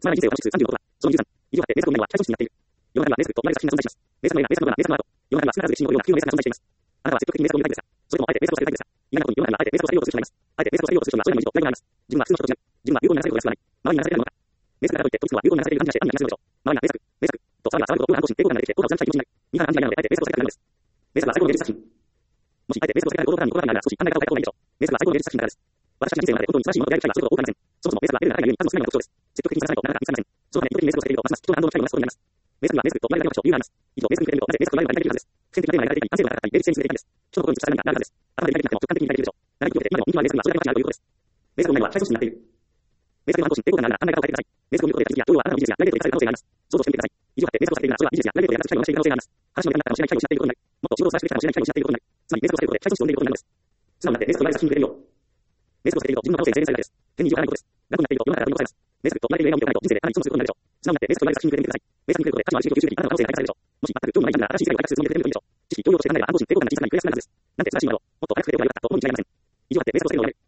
つまらない人生を楽しくする36は、その23、以上あって、名作の内容は最初になっている。世の中には名作と言われた作品が存在します。名作の映画、名作のドラマ、名作のアート。世の中には少なからず歴史に残るような不器用な名作が存在しています。あなたは積極的に名作を見たいですか？それともあえて名作を避けたいですか？意外なことに世の中にはあえて名作を避けようとする人がいます。あえて名作を避けようとする人にはそれなりの意味とプライドがあります。自分は普通の人と違う。自分は有効になされることが少ない。周りになされるのか。名作だからといって、時は有効になされる感じがして暗になるでしょう。周りが名作、名作、と騒ぎが騒ぐことを空想し、抵抗感が出てきて、効果を感じたい気持ちになる。ミーハーな感じがないので、あえて名作を避けたくなるのです。名作は最高の芸術作品。もしあえて名作を避けない行動パターンに心がけながら少し考え方を変えた方がいいでしょう。名作は最高の芸術作品だからです。私たちの人生の中で本当に素晴らしいものと出会える機会はそれほど多くありません。そもそも名作は得る長いがゆえに数の少ないのが特徴です。積極的に探さないとなかなか見つかりません。そのために意図的に名作を避けていると、ますます貴重な感動の機会を逃すことになります。名作には名作と言われるだけの場所、理由があります。以上、名作に触れると、なぜ名作と言われるか理解できるはずです。普遍的なテーマが描いていたり、完成度が高かったり、芸術性に優れていたりです。人の心に突き刺さる何かあるはずです。頭で理解できなくても直感的に理解できるでしょう。長い記憶で今でも人気のある名作にはそれだけの価値があるということです。名作の内容は最初になっている。名作の反抗心、抵抗感があるなら考え方を変えてください。名作を見ることで気づきや動揺はあなたの技術やプライベートで生かされる可能性があります。想像してみてください。以上あって名作を避けているならそれは技術やプライベートでやらなく機会を逃している可能性があります。話のネタになったかもしれない機会を失っていることになる。もっと仕事をさせてきたかもしれない機会を失っていることになる。つまり名作を避けることで最初に読んでいることになるのです。素直になって名作と言われる作品に触れるよう。名作を避けていると自分の可能性に制限されるからです。手に入れようがないことです。頑固になっていると世の中から取り残されます。名作と言われている映画を見ておかないと人生でかなり損することになるでしょう。素直になって名作と言われる作品に触れてみてください。名作に触れることで価値のある知識を吸収でき、あなたの可能性が開花されるでしょう。もし全く興味のない人なら新しい世界を開拓するつもりで触れてみるといいでしょう。知識、教養として考えれば反抗心、抵抗感が小さくなり増やすなるはずです。なんて素晴らしいものをもっと早く触れておけばよかったと思うに違いありません。以上あって名作を避けるのをやめる。